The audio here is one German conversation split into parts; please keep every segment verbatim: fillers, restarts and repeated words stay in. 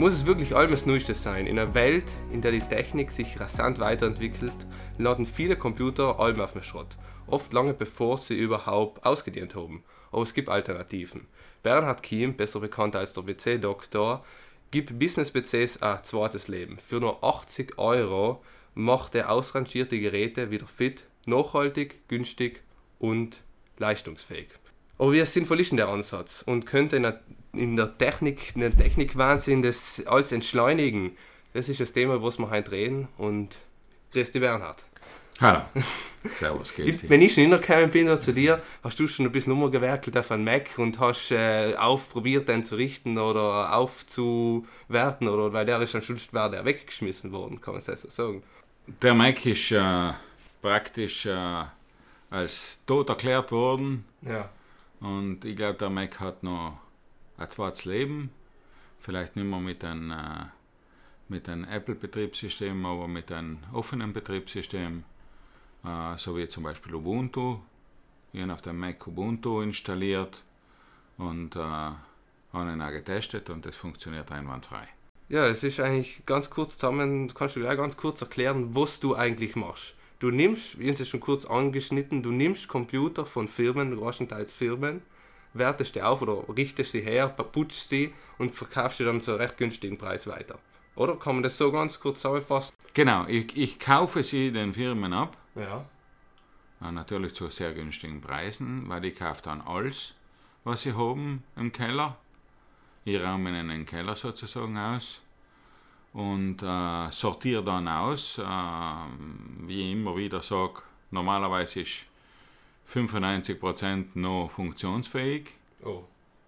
Muss es wirklich alles Neuestes sein? In einer Welt, in der die Technik sich rasant weiterentwickelt, landen viele Computer allem auf den Schrott. Oft lange bevor sie überhaupt ausgedient haben. Aber es gibt Alternativen. Bernhard Kiem, besser bekannt als der P C-Doktor, gibt Business-P Cs ein zweites Leben. Für nur achtzig Euro macht er ausrangierte Geräte wieder fit, nachhaltig, günstig und leistungsfähig. Aber wie sinnvoll ist denn der Ansatz? Und könnte in der, in der Technik, in der Technikwahnsinn das alles entschleunigen? Das ist das Thema, was wir heute reden. Und grüß dich, Bernhard. Hallo. Servus, grüß dich. Wenn ich schon hingekommen bin da zu dir, hast du schon ein bisschen rumgewerkelt auf einen Mac und hast äh, aufprobiert, den zu richten oder aufzuwerten, oder weil der ist dann schon der weggeschmissen worden, kann man das so sagen. Der Mac ist äh, praktisch äh, als tot erklärt worden. Ja. Und ich glaube, der Mac hat noch ein zweites Leben. Vielleicht nicht mehr mit einem, äh, mit einem Apple-Betriebssystem, aber mit einem offenen Betriebssystem. Uh, so wie zum Beispiel Ubuntu. Ich habe auf dem Mac Ubuntu installiert und uh, habe ihn auch getestet und das funktioniert einwandfrei. Ja, es ist eigentlich ganz kurz zusammen, kannst du gleich ganz kurz erklären, was du eigentlich machst. Du nimmst, wie uns es schon kurz angeschnitten, du nimmst Computer von Firmen, größtenteils Firmen, wertest die auf oder richtest sie her, putzt sie und verkaufst sie dann zu einem recht günstigen Preis weiter. Oder? Kann man das so ganz kurz zusammenfassen? Genau, ich, ich kaufe sie den Firmen ab. Ja. Äh, natürlich zu sehr günstigen Preisen, weil ich kaufe dann alles, was sie haben im Keller. Ich räume ihnen den Keller sozusagen aus und äh, sortiere dann aus, äh, wie ich immer wieder sage, normalerweise ist fünfundneunzig Prozent noch funktionsfähig. Oh.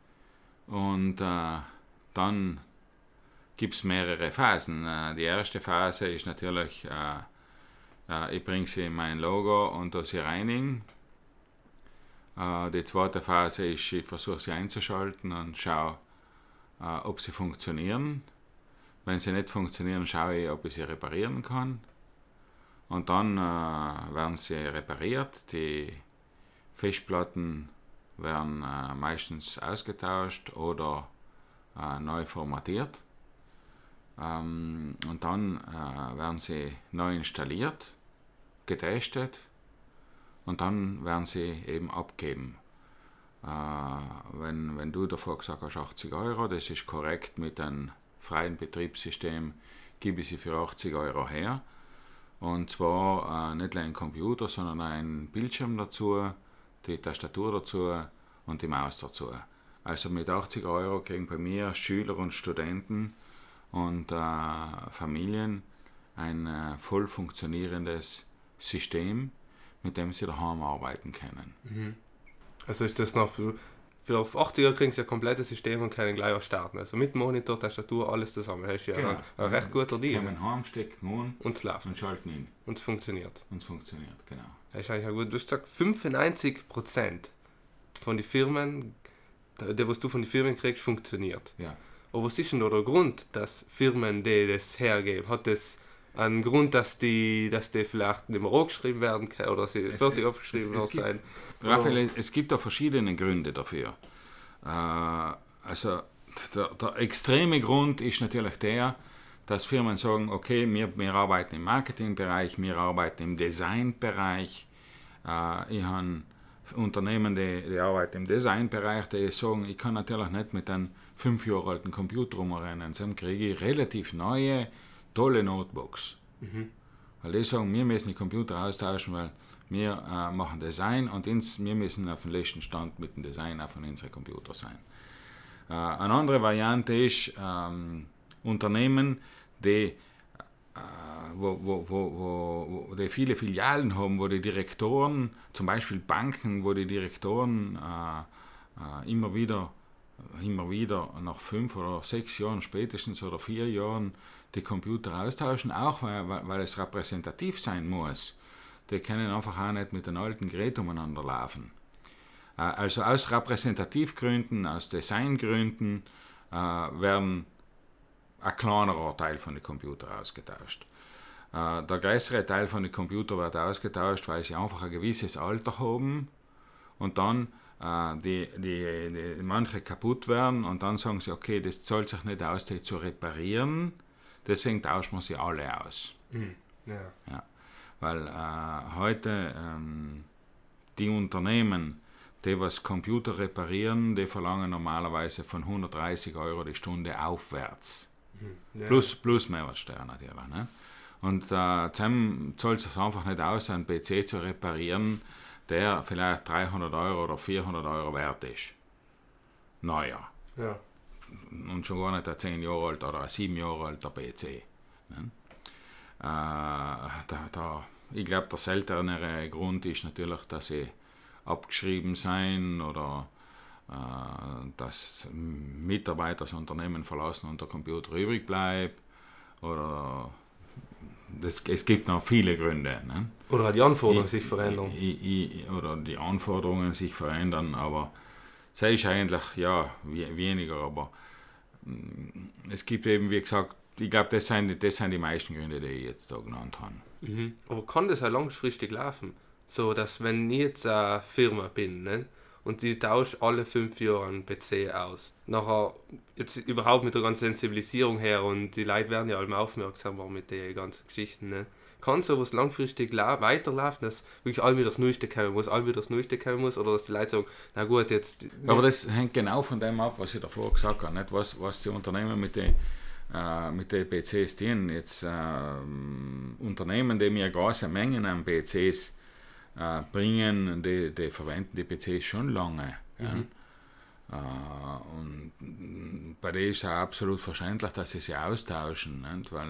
Und äh, dann gibt es mehrere Phasen. Äh, die erste Phase ist natürlich, äh, äh, ich bringe sie in mein Lager und da sie reinigen. Äh, die zweite Phase ist, ich versuche sie einzuschalten und schaue, äh, ob sie funktionieren. Wenn sie nicht funktionieren, schaue ich, ob ich sie reparieren kann. Und dann äh, werden sie repariert. Die Festplatten werden äh, meistens ausgetauscht oder äh, neu formatiert. Ähm, und dann äh, werden sie neu installiert, getestet und dann werden sie eben abgeben. Äh, wenn, wenn du davor gesagt hast, achtzig Euro, das ist korrekt, mit einem freien Betriebssystem gebe ich sie für achtzig Euro her. Und zwar äh, nicht nur ein Computer, sondern ein Bildschirm dazu, die Tastatur dazu und die Maus dazu. Also mit achtzig Euro kriegen bei mir Schüler und Studenten und äh, Familien ein äh, voll funktionierendes System, mit dem sie daheim arbeiten können. Mhm. Also ist das noch für, für auf achtziger kriegen sie ein komplettes System und können gleich auch starten. Also mit Monitor, Tastatur, alles zusammen. Das ist ja Genau. ein, ein recht guter Deal. Kommen heim, stecken an und es läuft. Und schalten ihn. Und es funktioniert. Und es funktioniert, genau. Das ist eigentlich gut. Du hast gesagt, fünfundneunzig Prozent von den Firmen, der was du von den Firmen kriegst, funktioniert. Ja. Aber was ist denn da der Grund, dass Firmen die das hergeben? Hat das einen Grund, dass die, dass die vielleicht nicht mehr angeschrieben werden können oder sie es, fertig aufgeschrieben es, es gibt, sein? Raphael, es gibt da verschiedene Gründe dafür. Äh, also der, der extreme Grund ist natürlich der, dass Firmen sagen, okay, wir, wir arbeiten im Marketingbereich, wir arbeiten im Designbereich. Äh, ich habe Unternehmen, die, die arbeiten im Designbereich, die sagen, ich kann natürlich nicht mit einem fünf Jahre alten Computer rumrennen, dann kriege ich relativ neue, tolle Notebooks. Mhm. Weil die sagen, wir müssen die Computer austauschen, weil wir äh, machen Design und ins, wir müssen auf dem letzten Stand mit dem Design auch von unseren Computern sein. Äh, eine andere Variante ist ähm, Unternehmen, die, äh, wo, wo, wo, wo die viele Filialen haben, wo die Direktoren, zum Beispiel Banken, wo die Direktoren äh, äh, immer wieder immer wieder nach fünf oder sechs Jahren spätestens oder vier Jahren die Computer austauschen, auch weil, weil es repräsentativ sein muss. Die können einfach auch nicht mit den alten Geräten umeinander laufen. Also aus Repräsentativgründen, aus Designgründen äh, werden ein kleinerer Teil von den Computern ausgetauscht. Äh, der größere Teil von den Computern wird ausgetauscht, weil sie einfach ein gewisses Alter haben und dann äh, die, die, die manche kaputt werden und dann sagen sie, okay, das zahlt sich nicht aus, die zu reparieren, deswegen tauschen wir sie alle aus. Mhm. Ja. Ja. Weil äh, heute ähm, die Unternehmen, die was Computer reparieren, die verlangen normalerweise von hundertdreißig Euro die Stunde aufwärts. Mhm. Ja. Plus, plus Mehrwertsteuer natürlich. Ne? Und äh, zusammen zahlt es einfach nicht aus, einen P C zu reparieren, der vielleicht dreihundert Euro oder vierhundert Euro wert ist. Naja. Ja. Und schon gar nicht ein zehn Jahre alt oder ein sieben Jahre alter P C. Ne? Äh, da, da, ich glaube, der seltenere Grund ist natürlich, dass sie abgeschrieben sein oder äh, dass Mitarbeiter das Unternehmen verlassen und der Computer übrig bleibt. Oder das, es gibt noch viele Gründe. Ne? Oder die Anforderungen ich, sich verändern. Ich, ich, oder die Anforderungen sich verändern, aber es ist eigentlich ja weniger, aber es gibt eben, wie gesagt, ich glaube, das sind, das sind die meisten Gründe, die ich jetzt da genannt habe. Mhm. Aber kann das auch langfristig laufen? So, dass wenn ich jetzt eine Firma bin, ne, und die tauscht alle fünf Jahre einen P C aus, nachher jetzt überhaupt mit der ganzen Sensibilisierung her und die Leute werden ja allem aufmerksamer mit den ganzen Geschichten, ne? Kann sowas langfristig la- weiterlaufen, dass wirklich all wieder das Neueste kommen muss, all wieder das Neueste kommen muss, oder dass die Leute sagen, na gut, jetzt... Aber das hängt genau von dem ab, was ich davor gesagt habe, nicht? Was, was die Unternehmen mit den äh, mit den P Cs tun. Jetzt äh, Unternehmen, die mir große Mengen an P Cs äh, bringen, die, die verwenden die P Cs schon lange. Mhm. Ja? Äh, und bei denen ist es auch absolut verständlich, dass sie sie austauschen, nicht? Weil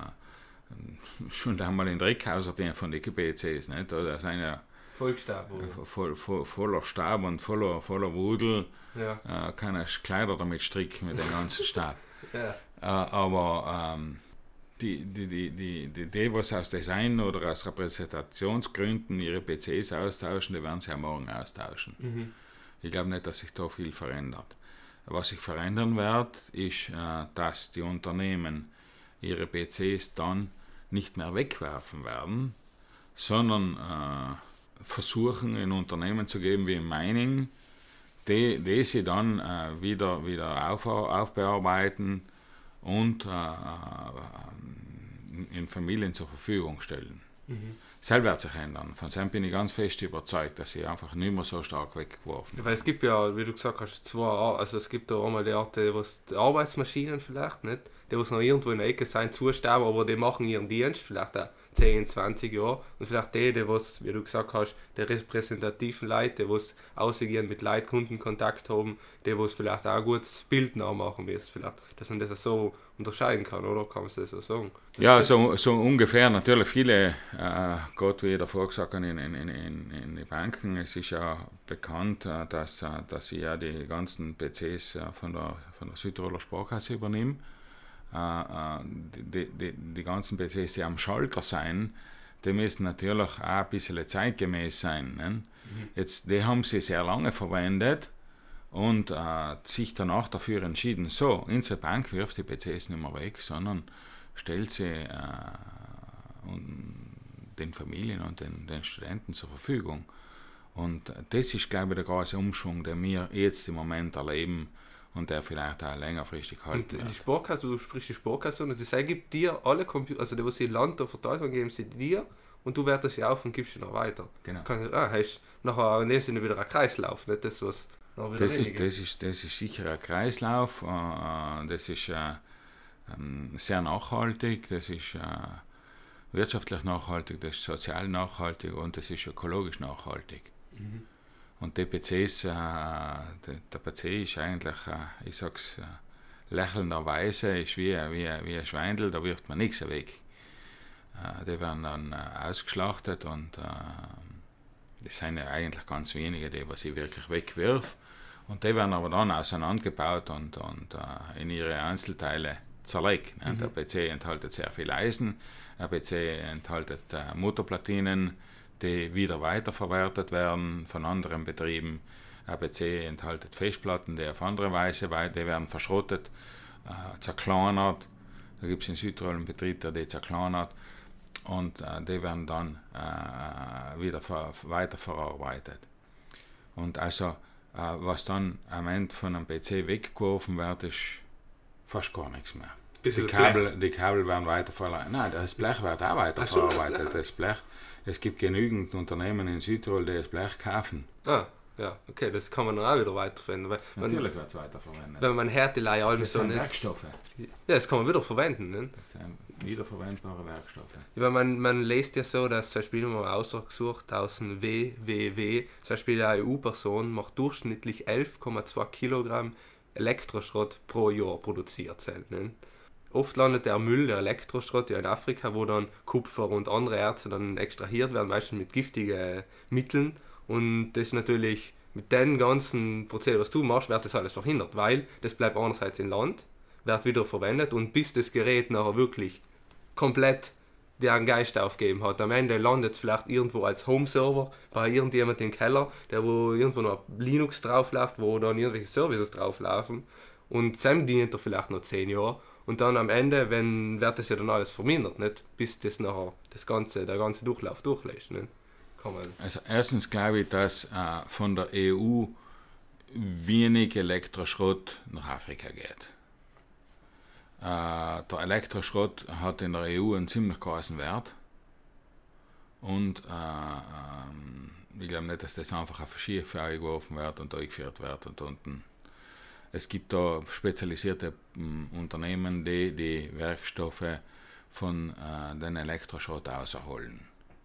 äh, schon einmal in Dreckhauser von den P Cs, nicht? Da sind ja Vollstab, voll, voll, voller Stab und voller, voller Wudel. Ja. Äh, kann er Kleider damit stricken mit dem ganzen Stab. Ja. Äh, aber ähm, die, die, die, die, die, die, was aus Design oder aus Repräsentationsgründen ihre P Cs austauschen, die werden sie ja morgen austauschen. Mhm. Ich glaube nicht, dass sich da viel verändert. Was sich verändern wird, ist, äh, dass die Unternehmen ihre P Cs dann nicht mehr wegwerfen werden, sondern äh, versuchen, in Unternehmen zu geben wie im Mining, die, die sie dann äh, wieder, wieder auf, aufbearbeiten und äh, in Familien zur Verfügung stellen. Mhm. Das wird sich ändern. Von dem bin ich ganz fest überzeugt, dass sie einfach nicht mehr so stark weggeworfen werden. Weil es gibt ja, wie du gesagt hast, zwei Arten. Also es gibt da einmal die Art, die, was die Arbeitsmaschinen vielleicht, nicht? Die, was noch irgendwo in der Ecke sind, zusterben, aber die machen ihren Dienst, vielleicht auch zehn, zwanzig Jahre. Und vielleicht die, die, was, wie du gesagt hast, die repräsentativen Leute, die was ausgehen mit Leuten, Kundenkontakt haben, die, was vielleicht auch ein gutes Bild nachmachen müssen, vielleicht, dass man das so unterscheiden kann, oder? Kann man das so sagen? Das ja, so, so ungefähr. Natürlich viele, äh, Gott, wie ich davor gesagt habe, in, in, in, in die Banken. Es ist ja bekannt, äh, dass, äh, dass ich ja die ganzen P Cs äh, von, der, von der Südtiroler Sparkasse übernehme. Äh, die, die, die ganzen P Cs, die am Schalter sein, die müssen natürlich auch ein bisschen zeitgemäß sein. Ne? Mhm. Jetzt, die haben sie sehr lange verwendet und äh, sich danach dafür entschieden, so, unsere Bank wirft die P Cs nicht mehr weg, sondern stellt sie äh, den Familien und den, den Studenten zur Verfügung. Und das ist, glaube ich, der große Umschwung, den wir jetzt im Moment erleben und der vielleicht auch längerfristig halten wird. Und die wird. Sparkasse, du sprichst die Sparkasse und das gibt dir alle Computer, also die, was sie Land da verteilt haben, geben sie dir und du wertest sie auf und gibst sie noch weiter. Genau. Kannst, ah, hast nachher in dem Sinne wieder ein Kreislauf, nicht das, was noch wieder das ist, das, ist, das ist sicher ein Kreislauf, äh, das ist äh, sehr nachhaltig, das ist äh, wirtschaftlich nachhaltig, das ist sozial nachhaltig und das ist ökologisch nachhaltig. Mhm. Und die P Cs, äh, der, der P C ist eigentlich, äh, ich sag's äh, lächelnderweise, ist wie, wie, wie ein Schweindel, da wirft man nichts weg. Äh, die werden dann äh, ausgeschlachtet und äh, das sind ja eigentlich ganz wenige, die was ich wirklich wegwirf. Und die werden aber dann auseinandergebaut und, und äh, in ihre Einzelteile zerlegt. Ne? Mhm. Der P C enthält sehr viel Eisen, der P C enthält äh, Mutterplatinen, die wieder weiterverwertet werden von anderen Betrieben. Der P C enthält Festplatten, die auf andere Weise die werden verschrottet, äh, zerkleinert. Da gibt es in Südtirol einen Betrieb, der die zerkleinert und äh, die werden dann äh, wieder ver- weiterverarbeitet. Und also äh, was dann am Ende von einem P C weggeworfen wird, ist fast gar nichts mehr. Die Kabel, die Kabel werden weiterverarbeitet. Nein, das Blech wird auch weiterverarbeitet. Das Blech. Es gibt genügend Unternehmen in Südtirol, die das Blech kaufen. Ah, ja, okay, das kann man dann auch wieder weiterverwenden. Weil Natürlich wird es weiterverwendet. Wenn man Härtelei all das so sind nicht. Werkstoffe. Ja, das kann man wieder verwenden. Ne? Das sind wiederverwendbare Werkstoffe. Ja, man, man liest ja so, dass zum Beispiel immer einen Aussage gesucht aus dem W W W, zum Beispiel eine E U-Person macht durchschnittlich elf Komma zwei Kilogramm Elektroschrott pro Jahr produziert. Ne? Oft landet der Müll, der Elektroschrott ja in Afrika, wo dann Kupfer und andere Erze dann extrahiert werden, meistens mit giftigen Mitteln. Und das ist natürlich mit dem ganzen Prozedere, was du machst, wird das alles verhindert, weil das bleibt einerseits im Land, wird wieder verwendet und bis das Gerät nachher wirklich komplett deren Geist aufgeben hat. Am Ende landet es vielleicht irgendwo als Home-Server bei irgendjemand im Keller, der wo irgendwo noch Linux draufläuft, wo dann irgendwelche Services drauflaufen und dann dient er vielleicht noch zehn Jahre. Und dann am Ende, wenn wird das ja dann alles vermindert, nicht? Bis das nachher das ganze, der ganze Durchlauf durchlässt. Nicht? Kann man also erstens glaube ich, dass äh, von der E U wenig Elektroschrott nach Afrika geht. Äh, der Elektroschrott hat in der E U einen ziemlich großen Wert. Und äh, ähm, ich glaube nicht, dass das einfach auf Schiffe geworfen wird und eingeführt wird und unten. Es gibt da spezialisierte m, Unternehmen, die die Werkstoffe von äh, den Elektroschrott auserholen.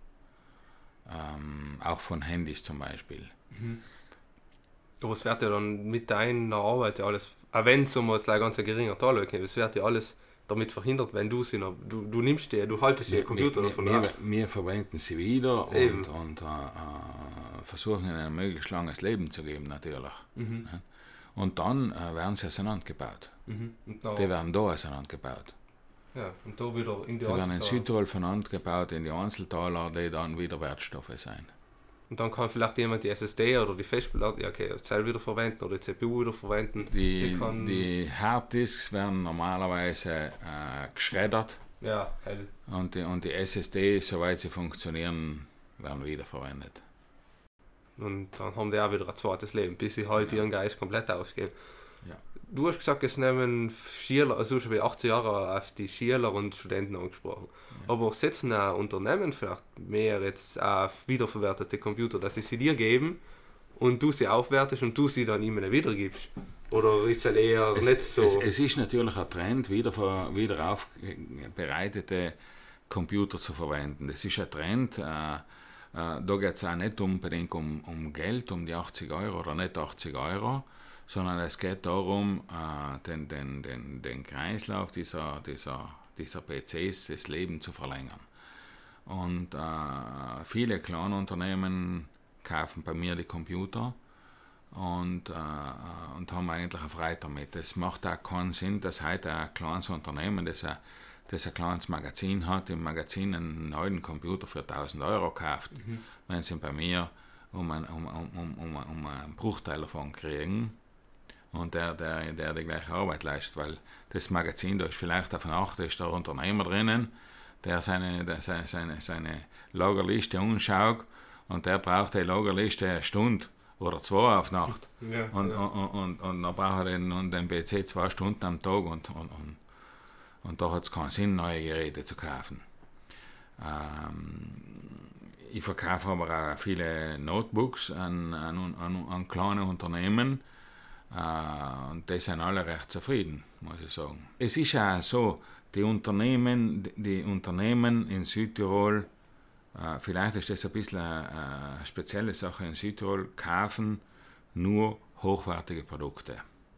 Ähm, auch von Handys zum Beispiel. Mhm. Aber es wird ja dann mit deiner Arbeit ja alles, auch wenn es um ein ganz geringer Teil geht, es wird ja alles damit verhindert, wenn du sie noch, du, du nimmst die, du haltest den Computer wir, davon wir, ab. Wir verwenden sie wieder Eben. und, und äh, äh, versuchen ihnen ein möglichst langes Leben zu geben, natürlich. Mhm. Ja. Und dann äh, werden sie auseinandergebaut. Mhm. Und dann, die werden da auseinandergebaut. Ja, und da wieder in die Die werden in Südtirol auseinandergebaut in die Einzeltaler, die dann wieder Wertstoffe sein. Und dann kann vielleicht jemand die S S D oder die Festplatte, ja, okay, Zell wieder verwenden oder die C P U wieder verwenden. Die, die, kann, die Harddisks werden normalerweise äh, geschreddert. Ja, hell. Und die, und die S S D, soweit sie funktionieren, werden wiederverwendet. Und dann haben die auch wieder ein zweites Leben, bis sie halt ja. ihren Geist komplett ausgeben. Ja. Du hast gesagt, es nehmen Schüler, also schon wie achtzehn Jahre auf die Schüler und Studenten angesprochen. Ja. Aber setzen auch Unternehmen vielleicht mehr jetzt auf wiederverwertete Computer, dass sie sie dir geben und du sie aufwertest und du sie dann ihnen wiedergibst? Oder ist es eher es, nicht so? Es, es ist natürlich ein Trend, wieder, wieder aufbereitete Computer zu verwenden. Das ist ein Trend. Äh, äh, da geht es auch nicht unbedingt um, um Geld, um die achtzig Euro oder nicht achtzig Euro, sondern es geht darum, äh, den, den, den, den Kreislauf dieser, dieser, dieser P Cs, das Leben zu verlängern. Und äh, viele kleine Unternehmen kaufen bei mir die Computer und, äh, und haben eigentlich eine Freude damit. Es macht auch keinen Sinn, dass heute ein kleines Unternehmen, das ein, das ein kleines Magazin hat, im Magazin einen neuen Computer für tausend Euro kauft, mhm. wenn sie bei mir um, ein, um, um, um, um einen Bruchteil davon kriegen. Und der, der, der die gleiche Arbeit leistet, weil das Magazin, da ist vielleicht auf einer Nacht ist der Unternehmer drinnen, der seine, der seine, seine, seine Lagerliste anschaut und der braucht die Lagerliste eine Stunde oder zwei auf Nacht. Ja, und, ja. Und, und, und dann braucht er den, den P C zwei Stunden am Tag und, und, und, und da hat es keinen Sinn, neue Geräte zu kaufen. Ähm, ich verkaufe aber auch viele Notebooks an, an, an, an kleine Unternehmen. Uh, und die sind alle recht zufrieden, muss ich sagen. Es ist auch so, die Unternehmen, die Unternehmen in Südtirol, uh, vielleicht ist das ein bisschen eine, eine spezielle Sache in Südtirol, kaufen nur hochwertige Produkte.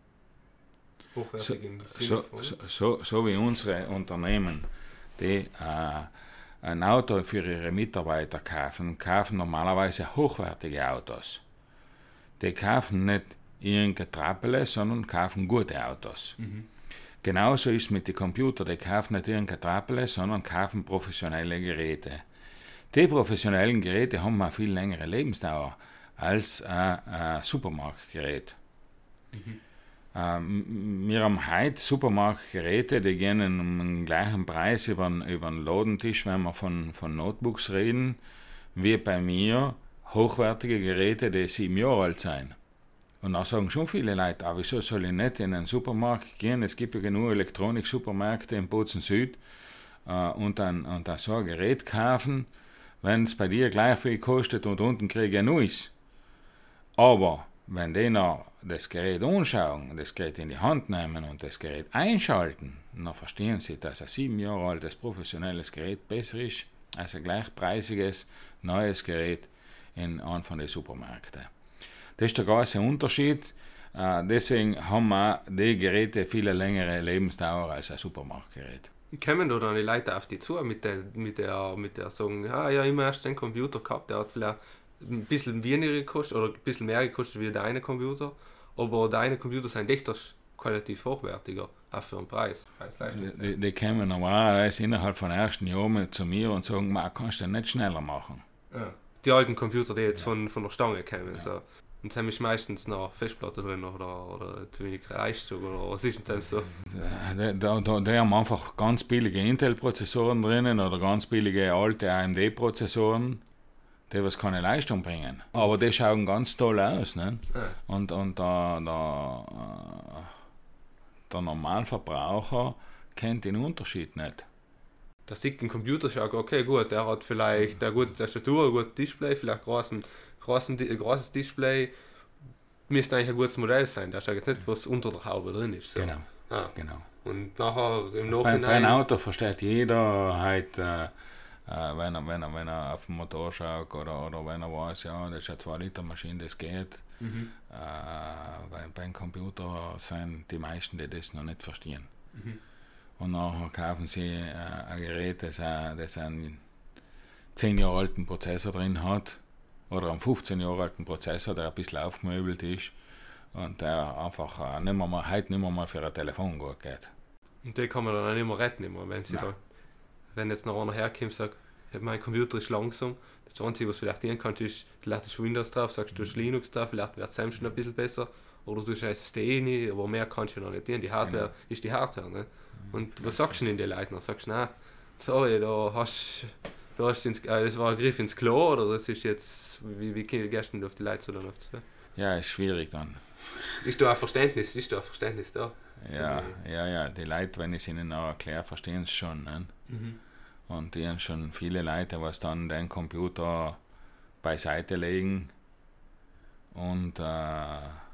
Hochwertig im Sinne so, von? So, so, so wie unsere Unternehmen, die uh, ein Auto für ihre Mitarbeiter kaufen, kaufen normalerweise hochwertige Autos. Die kaufen nicht irgendein Trappele, sondern kaufen gute Autos. Mhm. Genauso ist es mit den Computern, die kaufen nicht irgendein Trappele, sondern kaufen professionelle Geräte. Die professionellen Geräte haben eine viel längere Lebensdauer als ein, ein Supermarktgerät. Mhm. Ähm, wir haben heute Supermarktgeräte, die gehen um den gleichen Preis über, über den Ladentisch, wenn wir von, von Notebooks reden, wie bei mir hochwertige Geräte, die sieben Jahre alt sind. Und dann sagen schon viele Leute, ah, wieso soll ich nicht in einen Supermarkt gehen? Es gibt ja genug Elektronik-Supermärkte in Bozen Süd äh, und, dann, und dann so ein Gerät kaufen, wenn es bei dir gleich viel kostet und unten kriege ich ein neues. Aber wenn die noch das Gerät anschauen, das Gerät in die Hand nehmen und das Gerät einschalten, dann verstehen sie, dass ein sieben Jahre altes professionelles Gerät besser ist als ein gleichpreisiges neues Gerät in einem von den Supermärkten. Das ist der große Unterschied. Äh, deswegen haben wir die Geräte viel längere Lebensdauer als ein Supermarktgerät. Kommen da dann die Leute auf die zu mit der, mit der, mit der sagen, ah, ja, immer erst den Computer gehabt, der hat vielleicht ein bisschen weniger gekostet oder ein bisschen mehr gekostet wie deine Computer, aber deine Computer sind echt qualitativ hochwertiger, auch für den Preis. Die, die kommen normalerweise innerhalb von ersten Jahren zu mir und sagen, man kannst du nicht schneller machen. Ja. Die alten Computer, die jetzt ja. von, von der Stange kommen. Ja. So. Und haben ist meistens noch Festplatte drin oder, oder zu wenig Leistung oder was ist denn so? Da, da, da haben einfach ganz billige Intel-Prozessoren drinnen oder ganz billige alte A M D-Prozessoren, die was keine Leistung bringen. Aber die schauen ganz toll aus. Ne? Ja. Und, und der, der, der Normalverbraucher kennt den Unterschied nicht. Der sieht den Computer, schaut, okay, gut, der hat vielleicht eine gute Tastatur, ein gutes Display, vielleicht großen Großen, großes Display, müsste eigentlich ein gutes Modell sein. Da schaut jetzt nicht, was unter der Haube drin ist. So. Genau. Ah. genau. Und nachher im Nachhinein... Bei, bei einem Auto versteht jeder halt, äh, wenn, er, wenn, er, wenn er auf den Motor schaut oder, oder wenn er weiß, ja, das ist eine zwei Liter Maschine, das geht. Mhm. Äh, bei, beim Computer sind die meisten, die das noch nicht verstehen. Mhm. Und nachher kaufen sie äh, ein Gerät, das, äh, das einen zehn Jahre alten Prozessor drin hat. Oder einen fünfzehn Jahre alten Prozessor, der ein bisschen aufgemöbelt ist und der einfach äh, nicht mehr mal, heute nicht mehr mal für ein Telefon gut geht. Und die kann man dann auch nicht mehr retten, immer, wenn sie da, wenn jetzt noch einer herkommt und sagt, mein Computer ist langsam, das Einzige, was vielleicht dienen kannst, ist, vielleicht ist Windows drauf, sagst du hast Linux drauf, vielleicht wird es schon ein bisschen besser, oder du hast ein S S D rein, aber mehr kannst du noch nicht dienen. Die Hardware genau. ist die Hardware. Ne? Und ja, was sagst du denn den Leuten? Dann sagst du, nein, sorry, da hast du hast ins, äh, das war ein Griff ins Klo oder das ist jetzt, wie, wie gehst du auf die Leute so dann auf zu? Ja, ist schwierig dann. Ist da ein Verständnis, ist da ein Verständnis da? Ja, ja, ja, die Leute, wenn ich es ihnen auch erkläre, verstehen es schon. Ne? Mhm. Und die haben schon viele Leute, was dann den Computer beiseite legen und, äh,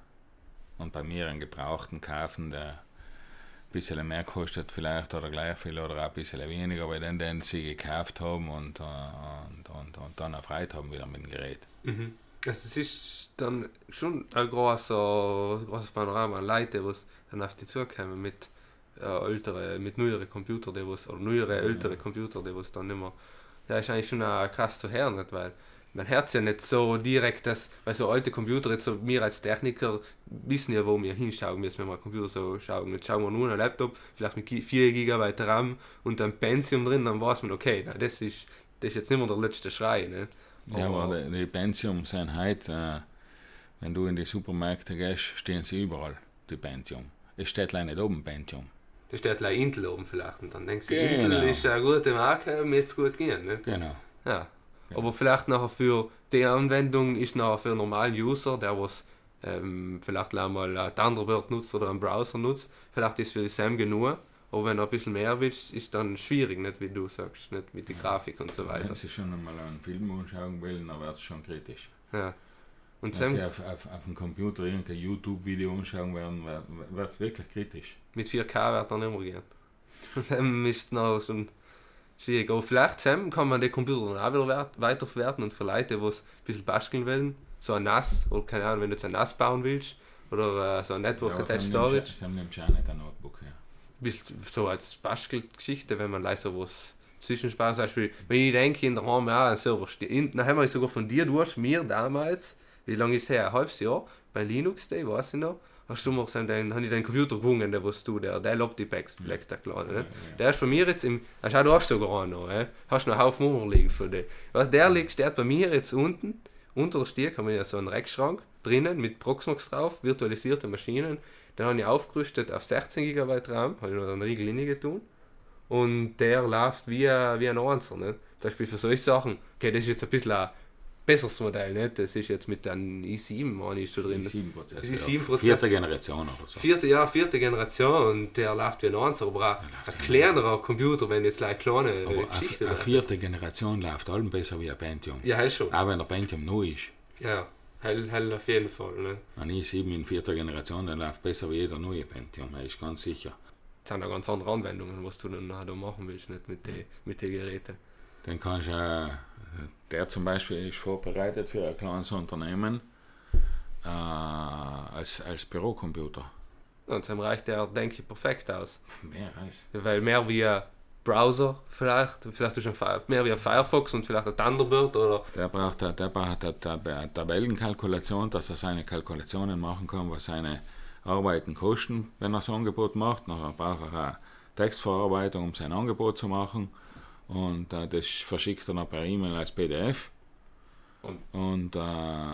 und bei mir einen Gebrauchten kaufen, der ein bisschen mehr kostet vielleicht oder gleich viel oder auch ein bisschen weniger, weil den, den sie gekauft haben und, und, und, und dann erfreut haben wieder mit dem Gerät. Mhm. Also es ist dann schon ein großer, großes Panorama an Leute, die dann auf die zukommen mit äh, ältere, mit neueren Computern, die was, oder neuere, ältere ja. Computer, die was dann nicht mehr, ja, ist eigentlich schon auch krass zu hören, nicht? Weil man hört ja nicht so direkt, dass, weil so alte Computer, jetzt so, wir als Techniker wissen ja, wo wir hinschauen müssen, wenn wir einen Computer so schauen. Jetzt schauen wir nur einen Laptop, vielleicht mit vier Gigabyte RAM und ein Pentium drin, dann weiß man, okay, na, das, ist, das ist jetzt nicht mehr der letzte Schrei. Ne? Aber ja, aber die, die Pentium sind heute, äh, wenn du in die Supermärkte gehst, stehen sie überall, die Pentium. Es steht leider nicht oben Pentium. Da steht leider Intel oben vielleicht und dann denkst du, genau. Intel ist eine gute Marke, mir jetzt gut gehen. Ne? Genau. Ja. Ja. Aber vielleicht nachher für die Anwendung ist nachher für einen normalen User, der was ähm, vielleicht mal ein Thunderbird nutzt oder einen Browser nutzt, vielleicht ist für die Sam genug, aber wenn du ein bisschen mehr willst, ist dann schwierig, nicht wie du sagst, nicht mit der Grafik und so weiter. Wenn sie schon einmal einen Film anschauen wollen, dann wird es schon kritisch. Ja. Und wenn Sam, sie auf, auf, auf dem Computer irgendein YouTube-Video anschauen werden, wird es wirklich kritisch. Mit vier K wird er nicht mehr gehen. Dann ist es noch so ein schwierig, aber vielleicht Sam, kann man den Computer dann auch wieder weiterverwerten und für Leute, die ein bisschen basteln wollen, so ein N A S, oder keine Ahnung, wenn du jetzt ein N A S bauen willst, oder uh, so ein Network Attached Storage. Sam nimmt auch nicht ein Notebook her. So als Bastelgeschichte, wenn man leise was zwischensparen, zum Beispiel, wenn ich denke, in der haben wir auch einen Server stehen, dann haben wir sogar von dir, du hast mir damals, wie lange ist es her, ein halbes Jahr, bei Linux Day, weiß ich noch, hast du mir den, habe ich den Computer gewungen, der was du, der Dell Optipex, ja. der kleine, ne? Ja, ja. Der ist bei mir jetzt im, schau, du hast sogar auch noch, ne? Hast noch einen Haufen Nummer liegen für den. Was der liegt, der hat bei mir jetzt unten, unter der Stirn haben wir ja so einen Rackschrank drinnen mit Proxmox drauf, virtualisierte Maschinen, den habe ich aufgerüstet auf sechzehn Gigabyte RAM, habe ich noch einen Riegel rein getan und der läuft wie, wie ein Einser, ne? Zum Beispiel für solche Sachen, okay, das ist jetzt ein bisschen ein besseres Modell, nicht? Das ist jetzt mit einem i sieben, meine ich, da drin. i sieben Prozessor. i sieben Prozessor. Vierte Generation oder so. Vierte, ja, vierte Generation und der läuft wie ein eins, aber auch ein kleinerer Computer, wenn jetzt eine kleine aber Geschichte eine vierte Generation läuft allem besser wie ein Pentium. Ja, hell schon. Auch wenn der Pentium neu ist. Ja, hell, hell auf jeden Fall. Ne? Ein i sieben in vierter Generation, der läuft besser wie jeder neue Pentium, das ist ganz sicher. Das sind ja ganz andere Anwendungen, was du dann nachher machen willst, nicht mit den mit den Geräten. Dann kannst du, äh, der zum Beispiel ist vorbereitet für ein kleines Unternehmen äh, als, als Bürocomputer. Und dann reicht der, denke ich, perfekt aus. Mehr als. Weil mehr wie ein Browser vielleicht, vielleicht ist ein, mehr wie ein Firefox und vielleicht ein Thunderbird oder... Der braucht, der, der braucht eine Tabellenkalkulation, dass er seine Kalkulationen machen kann, was seine Arbeiten kosten, wenn er das Angebot macht. Nachher braucht er eine Textverarbeitung, um sein Angebot zu machen. Und äh, das verschickt er dann per E-Mail als P D F. Und, und äh,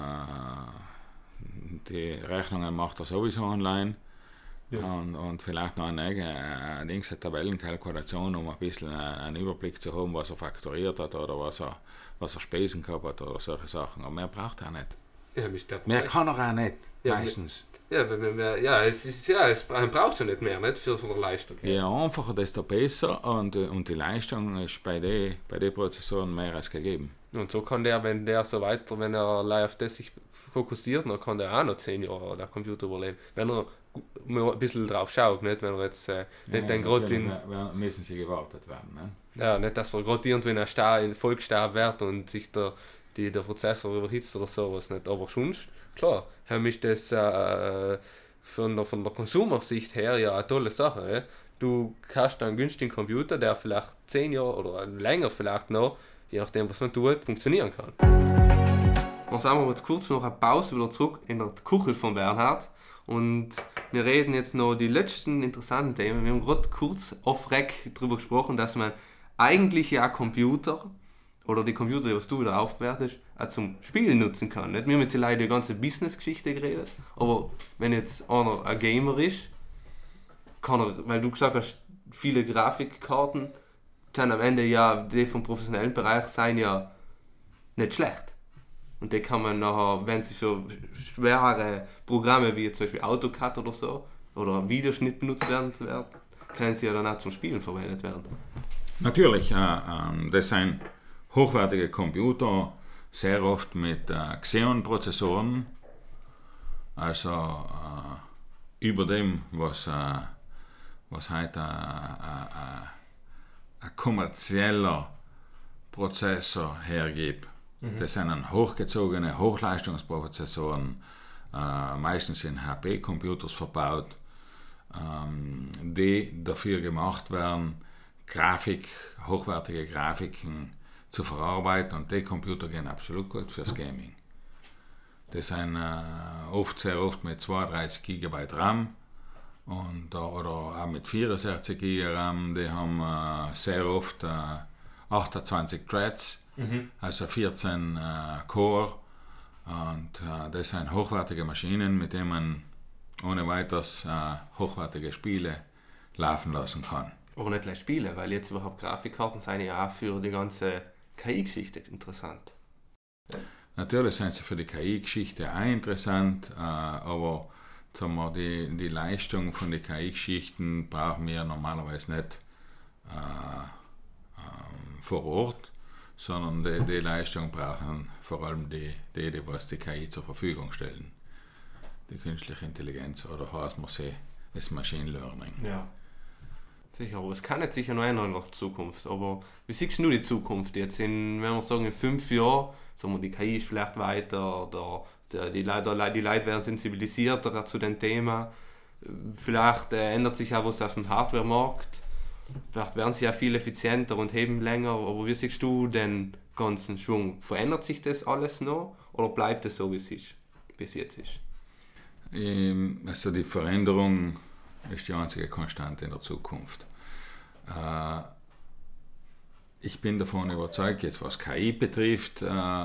die Rechnungen macht er sowieso online. Ja. Und, und vielleicht noch eine, eine, eine Tabellenkalkulation, um ein bisschen einen Überblick zu haben, was er fakturiert hat oder was er, was er Spesen gehabt hat oder solche Sachen. Aber mehr braucht er nicht. Ja, mehr kann er auch nicht, ja, meistens. Ja, mehr, ja, es ist, ja, es braucht ja nicht mehr, nicht für so eine Leistung. Je einfacher, desto besser und, und die Leistung ist bei den bei den Prozessoren mehr als gegeben. Und so kann der, wenn der so weiter, wenn er auf das sich fokussiert, dann kann der auch noch zehn Jahre der Computer überleben. Wenn er ein bisschen drauf schaut, nicht? Wenn er jetzt äh, nicht ja, den gerade in... müssen sie gewartet werden, ne? Ja, nicht, dass er gerade irgendwie in ein Volksstab wird und sich der die der Prozessor überhitzt oder sowas nicht, aber sonst, klar, haben ist das äh, von, der, von der Konsumersicht her ja eine tolle Sache. Ne? Du hast einen günstigen Computer, der vielleicht zehn Jahre oder länger vielleicht noch, je nachdem was man tut, funktionieren kann. Dann sind wir jetzt kurz noch eine Pause wieder zurück in der Küche von Bernhard und wir reden jetzt noch die letzten interessanten Themen. Wir haben gerade kurz off-rec darüber gesprochen, dass man eigentlich ja Computer oder die Computer, die was du wieder aufwertest, auch zum Spielen nutzen kann. Nicht? Wir haben jetzt leider die ganze Business-Geschichte geredet, aber wenn jetzt einer ein Gamer ist, kann er, weil du gesagt hast, viele Grafikkarten sind am Ende ja, die vom professionellen Bereich sein ja nicht schlecht. Und die kann man nachher, wenn sie für schwere Programme wie zum Beispiel AutoCAD oder so, oder Videoschnitt benutzt werden, können sie ja dann auch zum Spielen verwendet werden. Natürlich, äh, äh, das sind hochwertige Computer, sehr oft mit äh, Xeon-Prozessoren, also äh, über dem, was, äh, was heute äh, äh, ein kommerzieller Prozessor hergibt. Mhm. Das sind hochgezogene Hochleistungsprozessoren, äh, meistens in H P-Computers verbaut, ähm, die dafür gemacht werden, Grafik, hochwertige Grafiken zu verarbeiten, und die Computer gehen absolut gut fürs Gaming. Die sind äh, oft, sehr oft mit zweiunddreißig Gigabyte RAM und, oder auch mit vierundsechzig Gigabyte RAM. Die haben äh, sehr oft äh, achtundzwanzig Threads, mhm. also vierzehn äh, Core, und äh, das sind hochwertige Maschinen, mit denen man ohne weiteres äh, hochwertige Spiele laufen lassen kann. Aber nicht gleich Spiele, weil jetzt überhaupt Grafikkarten sind ja auch für die ganze K I-Geschichte interessant. Ja. Natürlich sind sie für die K I-Geschichte auch interessant, äh, aber sagen wir, die, die Leistung von den K I-Geschichten brauchen wir normalerweise nicht äh, äh, vor Ort, sondern die, die Leistung brauchen vor allem die, die, die was die K I zur Verfügung stellen. Die künstliche Intelligenz, oder heißt man sie, das Machine Learning. Ja. Sicher, aber es kann nicht sicher noch ändern in der Zukunft. Aber wie siehst du die Zukunft jetzt in, wenn wir sagen, in fünf Jahren, sagen wir, die K I ist vielleicht weiter, oder die Leute, die Leute werden sensibilisierter zu dem Thema. Vielleicht äh, ändert sich auch was auf dem Hardware-Markt. Vielleicht werden sie ja viel effizienter und heben länger. Aber wie siehst du den ganzen Schwung? Verändert sich das alles noch oder bleibt es so, wie es ist, bis jetzt ist? Ähm, also die Veränderung ist die einzige Konstante in der Zukunft. Äh, ich bin davon überzeugt, jetzt was K I betrifft, äh, äh,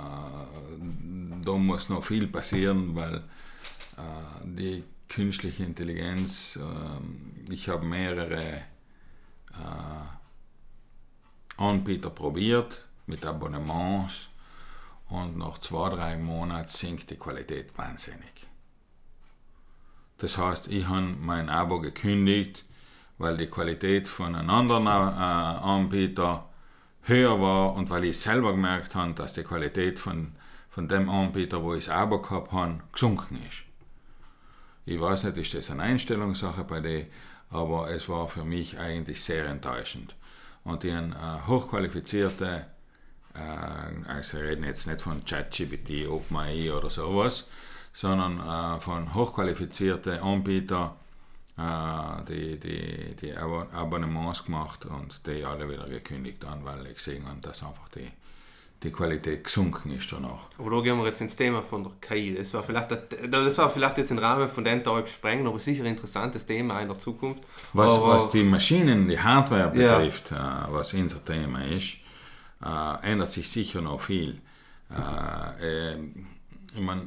da muss noch viel passieren, weil äh, die künstliche Intelligenz, äh, ich habe mehrere äh, Anbieter probiert mit Abonnements, und nach zwei, drei Monaten sinkt die Qualität wahnsinnig. Das heißt, ich habe mein Abo gekündigt, weil die Qualität von einem anderen äh, Anbieter höher war und weil ich selber gemerkt habe, dass die Qualität von, von dem Anbieter, wo ich das Abo gehabt habe, gesunken ist. Ich weiß nicht, ist das eine Einstellungssache bei denen, aber es war für mich eigentlich sehr enttäuschend. Und die haben äh, hochqualifizierte, äh, also wir reden jetzt nicht von ChatGPT, OpenAI oder sowas, sondern äh, von hochqualifizierten Anbietern, äh, die, die, die Ab- Abonnements gemacht und die alle wieder gekündigt haben, weil ich gesehen habe, dass einfach die, die Qualität gesunken ist danach. Aber da gehen wir jetzt ins Thema von der K I. Das war vielleicht, das war vielleicht jetzt im Rahmen von dem Tag gesprengt, aber sicher ein interessantes Thema in der Zukunft. Was, aber was die Maschinen, die Hardware betrifft, ja. äh, was unser Thema ist, äh, ändert sich sicher noch viel. Äh, äh, ich meine,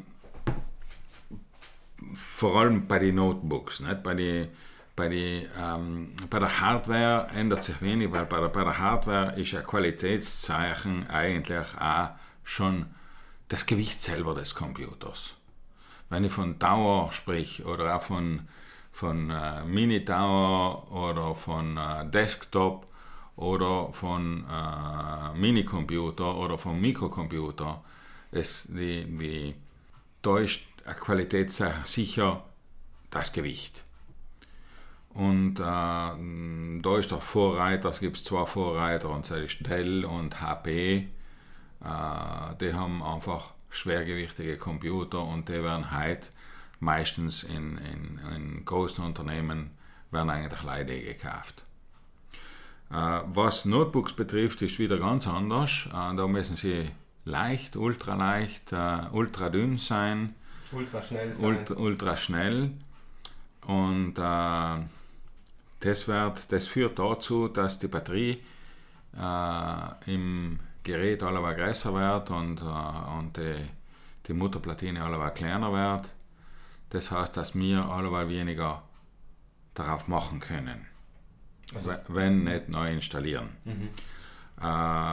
vor allem bei den Notebooks, nicht? Bei, die, bei, die, ähm, bei der Hardware ändert sich wenig, weil bei der, bei der Hardware ist ein Qualitätszeichen eigentlich auch schon das Gewicht selber des Computers. Wenn ich von Tower sprich oder auch von, von äh, Mini-Tower oder von äh, Desktop oder von äh, Minicomputer oder von Mikrocomputer, es, die, die, da ist eine Qualitätszeichen sicher das Gewicht. Und äh, da ist der Vorreiter, es gibt zwei Vorreiter, und das ist Dell und H P. Äh, die haben einfach schwergewichtige Computer und die werden heute meistens in, in, in großen Unternehmen werden eigentlich Leute gekauft. Äh, was Notebooks betrifft, ist wieder ganz anders. Äh, da müssen sie leicht, ultraleicht, äh, ultra dünn sein. Ultra schnell sein. Ultra, ultra schnell. Und äh, das, wird, das führt dazu, dass die Batterie äh, im Gerät alleweil größer wird und, äh, und die, die Mutterplatine alleweil kleiner wird. Das heißt, dass wir alleweil weniger darauf machen können, also, wenn nicht neu installieren. Mhm. Äh,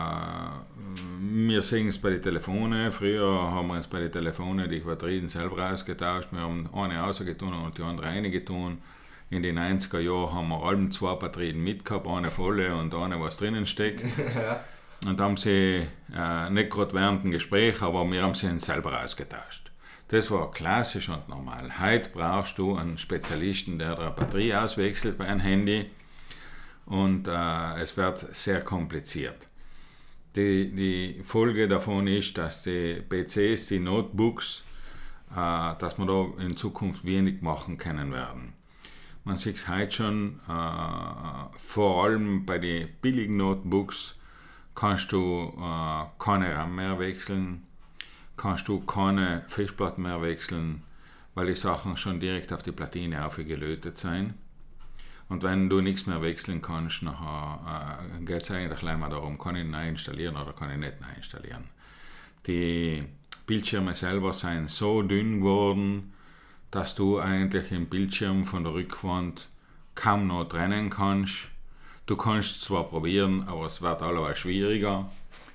wir sehen es bei den Telefonen. Früher haben wir es bei den Telefonen die Batterien selber ausgetauscht. Wir haben eine rausgetan und die andere reingetan. In den neunziger Jahren haben wir alle zwei Batterien mitgehabt, eine volle und eine, was drinnen steckt. Ja. Und haben sie äh, nicht gerade während dem Gespräch, aber wir haben sie selber ausgetauscht. Das war klassisch und normal. Heute brauchst du einen Spezialisten, der eine Batterie auswechselt bei einem Handy. Und äh, es wird sehr kompliziert. Die, die Folge davon ist, dass die P Cs, die Notebooks, äh, dass wir da in Zukunft wenig machen können werden. Man sieht es heute schon, äh, vor allem bei den billigen Notebooks kannst du äh, keine RAM mehr wechseln, kannst du keine Festplatten mehr wechseln, weil die Sachen schon direkt auf die Platine aufgelötet sind. Und wenn du nichts mehr wechseln kannst, nachher äh, geht es eigentlich gleich mal darum, kann ich neu installieren oder kann ich nicht neu installieren. Die Bildschirme selber sind so dünn geworden, dass du eigentlich im Bildschirm von der Rückwand kaum noch trennen kannst. Du kannst zwar probieren, aber es wird alleweil schwieriger.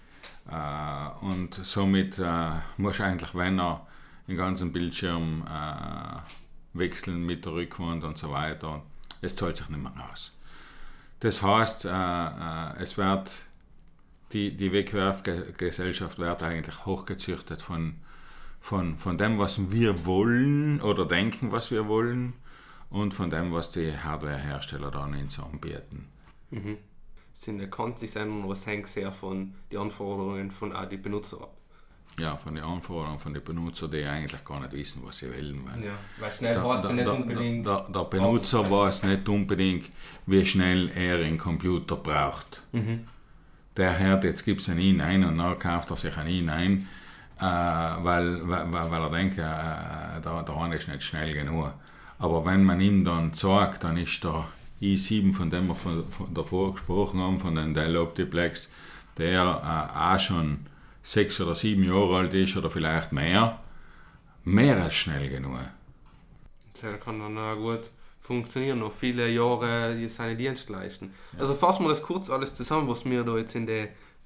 Äh, und somit äh, musst du eigentlich, wenn er den ganzen Bildschirm äh, wechseln mit der Rückwand und so weiter. Es zahlt sich nicht mehr aus. Das heißt, äh, äh, es wird die, die Wegwerfgesellschaft wird eigentlich hochgezüchtet von, von, von dem, was wir wollen oder denken, was wir wollen, und von dem, was die Hardwarehersteller dann uns anbieten. Mhm. Sind erkannt, sie sind und was hängt sehr von den Anforderungen von auch die Benutzer ab. Ja, von den Anforderungen von den Benutzern, die eigentlich gar nicht wissen, was sie wollen. Weil, ja, weil schnell da, weiß da, nicht da, unbedingt. Der, der Benutzer weiß nicht unbedingt, wie schnell er einen Computer braucht. Mhm. Der hört, jetzt gibt es einen i neun und dann kauft er sich einen i neun, äh, weil, weil, weil er denkt, äh, der, der eine ist nicht schnell genug. Aber wenn man ihm dann sagt, dann ist der i sieben, von dem wir von, von davor gesprochen haben, von den Dell Optiplex, der äh, auch schon sechs oder sieben Jahre alt ist oder vielleicht mehr, mehr als schnell genug. Der kann dann auch gut funktionieren, noch viele Jahre seine Dienst leisten. Ja. Also fassen wir das kurz alles zusammen, was wir da jetzt in der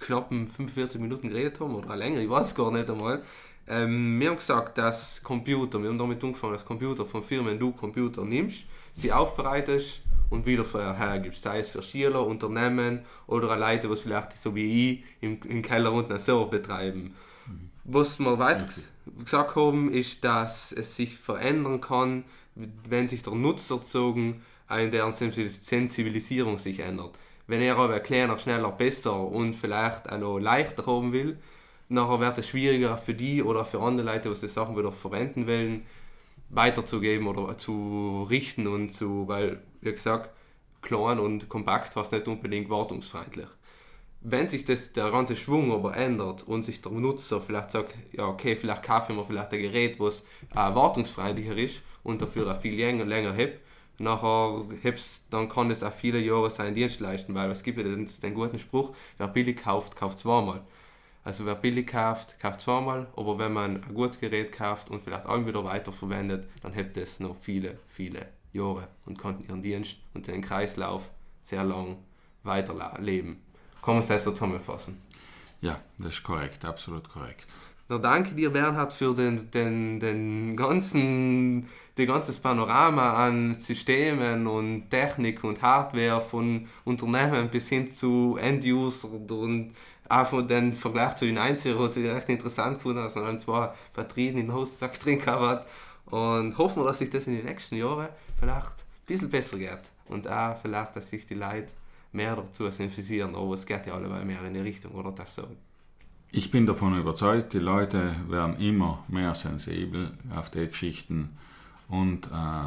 knappen fünfundvierzig Minuten geredet haben oder länger, ich weiß gar nicht einmal. Ähm, wir haben gesagt, dass Computer, wir haben damit angefangen, dass Computer von Firmen du Computer nimmst, sie aufbereitest und wieder hergibst, sei es für Schüler, Unternehmen oder Leute, die vielleicht so wie ich im, im Keller unten einen Server betreiben. Mhm. Was wir weiter gesagt haben, ist, dass es sich verändern kann, wenn sich der Nutzer zogen, in deren Sensibilisierung sich ändert. Wenn er aber kleiner, schneller, besser und vielleicht auch noch leichter haben will, nachher wird es schwieriger für die oder für andere Leute, die die Sachen wieder verwenden wollen, weiterzugeben oder zu richten und zu, weil, wie gesagt, klein und kompakt heißt nicht unbedingt wartungsfreundlich. Wenn sich das, der ganze Schwung aber ändert und sich der Nutzer vielleicht sagt, ja okay, vielleicht kaufen wir vielleicht ein Gerät, was auch wartungsfreundlicher ist und dafür auch viel länger, länger hebt, nachher hebst, dann kann es auch viele Jahre seinen Dienst leisten, weil es gibt ja den, den guten Spruch, wer billig kauft, kauft zweimal. Also wer billig kauft, kauft zweimal, aber wenn man ein gutes Gerät kauft und vielleicht auch wieder weiterverwendet, dann hebt es noch viele, viele Jahre und kann ihren Dienst und den Kreislauf sehr lang weiterleben. Kann man das so zusammenfassen? Ja, das ist korrekt, absolut korrekt. Na, danke dir, Bernhard, für den, den, den ganzen, die ganzes Panorama an Systemen und Technik und Hardware von Unternehmen bis hin zu End-User und auch von den Vergleich zu den Einzelnen, was ich recht interessant gefunden habe, dass man zwei Batterien in den Hosensack drin gehabt hat. Und hoffen wir, dass sich das in den nächsten Jahren vielleicht ein bisschen besser geht. Und auch vielleicht, dass sich die Leute mehr dazu sensibilisieren, aber es geht ja alleweil mehr in die Richtung, oder das so? Ich bin davon überzeugt, die Leute werden immer mehr sensibel auf die Geschichten und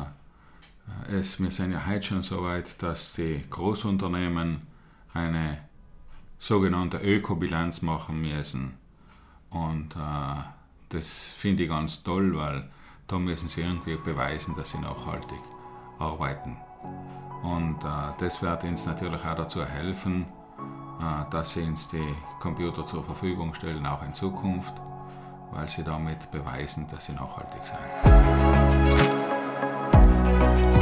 äh, es, wir sind ja heute schon so weit, dass die Großunternehmen eine sogenannte Ökobilanz machen müssen und äh, das finde ich ganz toll, weil da müssen sie irgendwie beweisen, dass sie nachhaltig arbeiten. Und äh, das wird uns natürlich auch dazu helfen, äh, dass sie uns die Computer zur Verfügung stellen, auch in Zukunft, weil sie damit beweisen, dass sie nachhaltig sind.